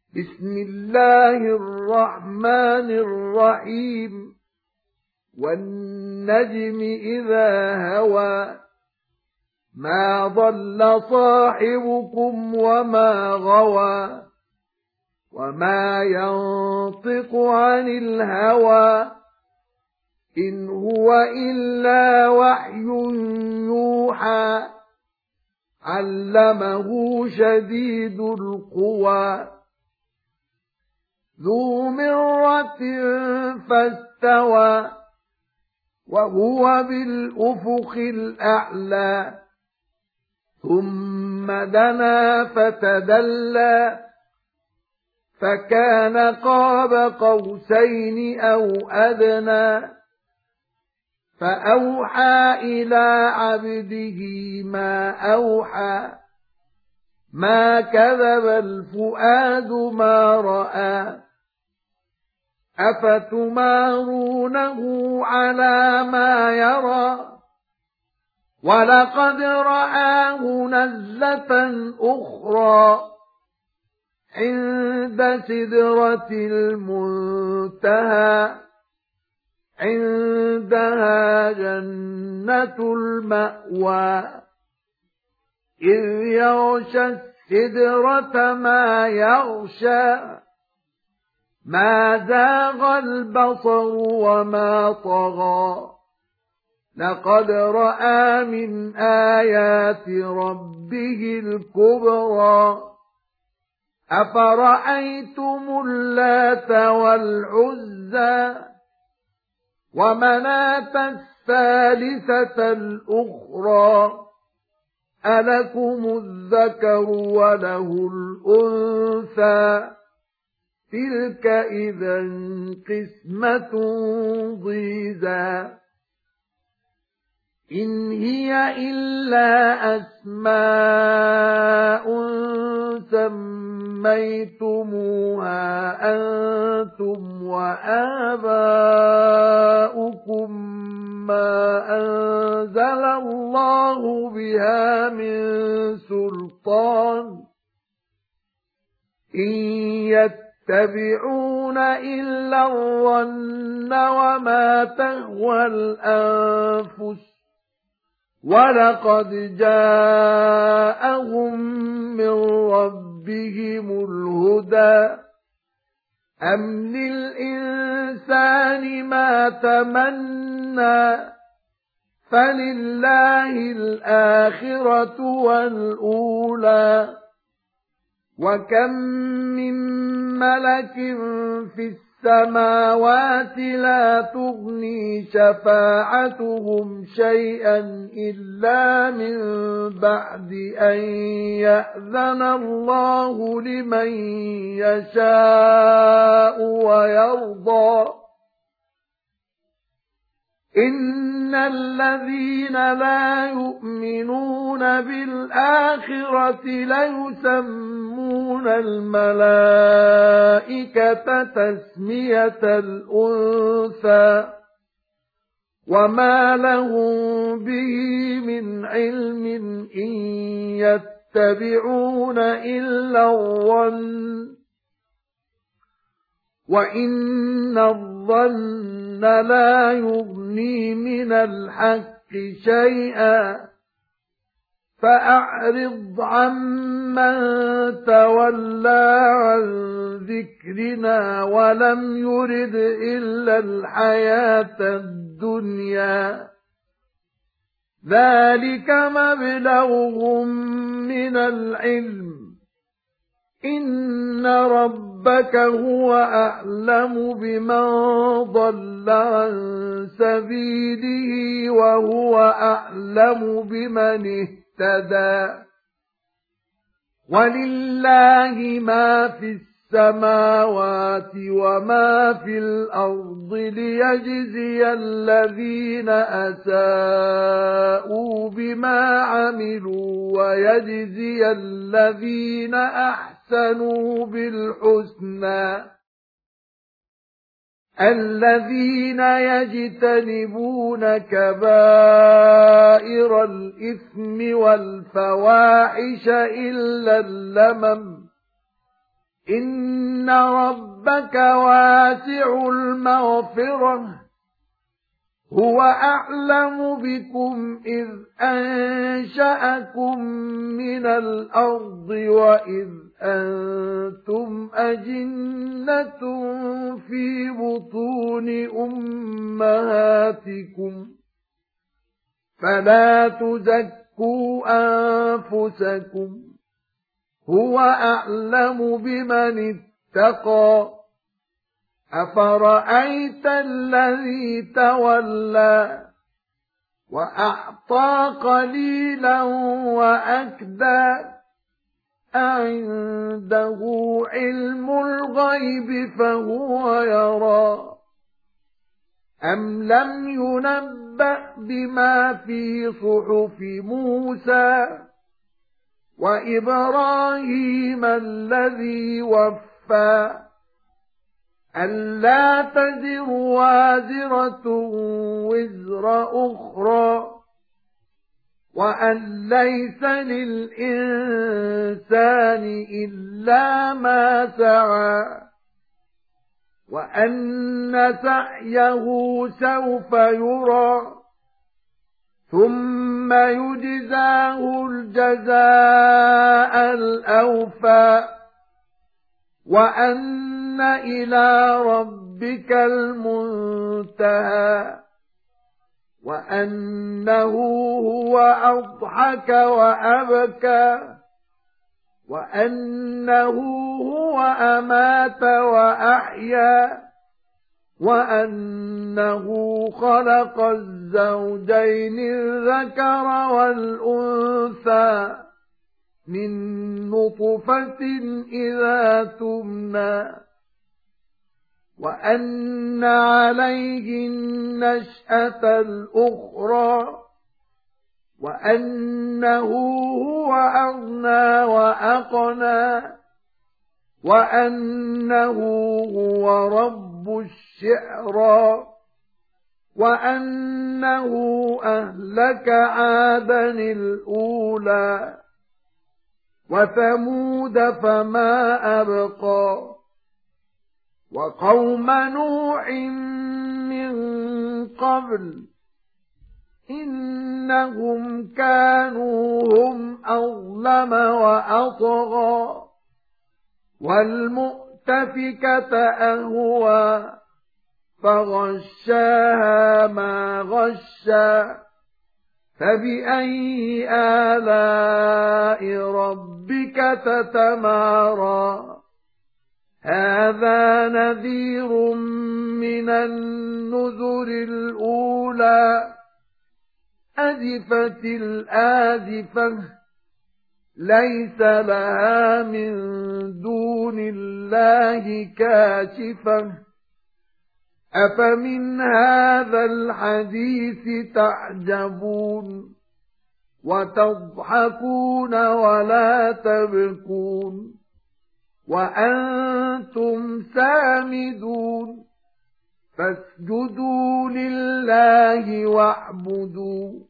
بسم الله الرحمن الرحيم والنجم إذا هوى ما ضل صاحبكم وما غوى وما ينطق عن الهوى إن هو إلا وحي يوحى علمه شديد القوى ذو مرة فاستوى وهو بالأفق الأعلى ثم دنا فتدلى فكان قاب قوسين أو أدنى فأوحى إلى عبده ما أوحى ما كذب الفؤاد ما رأى أفتمارونه على ما يرى ولقد رآه نزلة أخرى عند سدرة المنتهى عندها جنة المأوى إذ يغشى السدرة ما يغشى ما زاغ البصر وما طغى لقد رأى من آيات ربه الكبرى أفرأيتم اللات والعزى ومناة الثالثة الأخرى ألكم الذكر وله الأنثى تلك إذا قسمة ضيزى إن هي إلا أسماء سميتموها أنتم وآباؤكم ما أنزل الله بها من سلطان إن يتبعون إلا الظن وما تهوى الأنفس وَلَقَدْ جَاءَهُم مِّن رَّبِّهِمُ الْهُدَىٰ أَمْ لِلْإِنسَانِ مَا تَمَنَّىٰ فَلِلَّهِ الْآخِرَةُ وَالْأُولَىٰ وَكَم مِّن مَّلَكٍ فِي السماوات لا تغني شفاعتهم شيئا إلا من بعد أن يأذن الله لمن يشاء ويرضى إن الذين لا يؤمنون بالآخرة ليسمون الملائكة تسمية الأنثى وما لهم به من علم إن يتبعون إلا الظن وإن الظن لا يغني من الحق شيئا فأعرض عمن تولى عن ذكرنا ولم يرد إلا الحياة الدنيا ذلك مبلغهم من العلم إن ربك هو أعلم بمن ضل عن سبيله وهو أعلم بمن اهتدى ولله ما في السماوات وما في الأرض ليجزي الذين أساءوا بما عملوا ويجزي الذين أحسنوا بالحسنى الذين يجتنبون كبائر الإثم والفواحش إلا اللمم إِنَّ رَبَّكَ وَاسِعُ الْمَغْفِرَةِ هُوَ أَعْلَمُ بِكُمْ إِذْ أَنشَأَكُم مِّنَ الْأَرْضِ وَإِذْ أَنتُمْ أَجِنَّةٌ فِي بُطُونِ أُمَّهَاتِكُمْ فَلَا تُزَكُّوا أَنفُسَكُمْ هُوَ أَعْلَمُ بِمَنِ اتَّقَى أَفَرَأَيْتَ الَّذِي تَوَلَّى وَأَعْطَى قَلِيلًا وَأَكْدَى أَعِندَهُ عِلْمُ الْغَيْبِ فَهُوَ يَرَى أَمْ لَمْ يُنَبَّأْ بِمَا فِي صُحُفِ مُوسَى وَإِبْرَاهِيمَ الَّذِي وَفَّى أَلَّا تَزِرُ وَازِرَةٌ وِزْرَ أُخْرَى وَأَن لَّيْسَ لِلْإِنسَانِ إِلَّا مَا سَعَى وَأَنَّ سَعْيَهُ سَوْفَ يُرَى ثُمَّ يُجْزَاهُ الْجَزَاءَ الْأَوْفَى وَأَنَّ إِلَى رَبِّكَ الْمُنتَهَى وَأَنَّهُ هُوَ أَضْحَكَ وَأَبْكَى وَأَنَّهُ هُوَ أَمَاتَ وَأَحْيَا وَأَنَّهُ خَلَقَ الزَّوْجَيْنِ الذَّكَرَ وَالْأُنثَى مِن نُّطْفَةٍ إِذَا تُمْنَى وَأَنَّ عَلَيْهِ النَّشْأَةَ الْأُخْرَى وَأَنَّهُ هُوَ أَغْنَى وَأَقْنَى وَأَنَّهُ هُوَ رَبُّ الشِّعْرَىٰ وَأَنَّهُ أَهْلَكَ عَادًا الْأُولَىٰ وَثَمُودَ فَمَا أَبْقَىٰ وَقَوْمَ نُوحٍ مِّن قَبْلُ إِنَّهُمْ كَانُوا هُمْ أَظْلَمَ وَأَطْغَىٰ وَالْمُؤْتَفِكَةَ أَهْوَىٰ فَغَشَّاهَا مَا غَشَّىٰ فَبِأَيِّ آلَاءِ رَبِّكَ تَتَمَارَىٰ هَذَا نَذِيرٌ مِّنَ النُّذُرِ الْأُولَىٰ أَزِفَتِ الْآزِفَةُ لَيْسَ لَهَا مِن دُونِ اللَّهِ كَاشِفَةٌ أَفَمِنْ هَذَا الْحَدِيثِ تَعْجَبُونَ وَتَضْحَكُونَ وَلَا تَبْكُونَ وَأَنْتُمْ سَامِدُونَ فَاسْجُدُوا لِلَّهِ وَاعْبُدُوا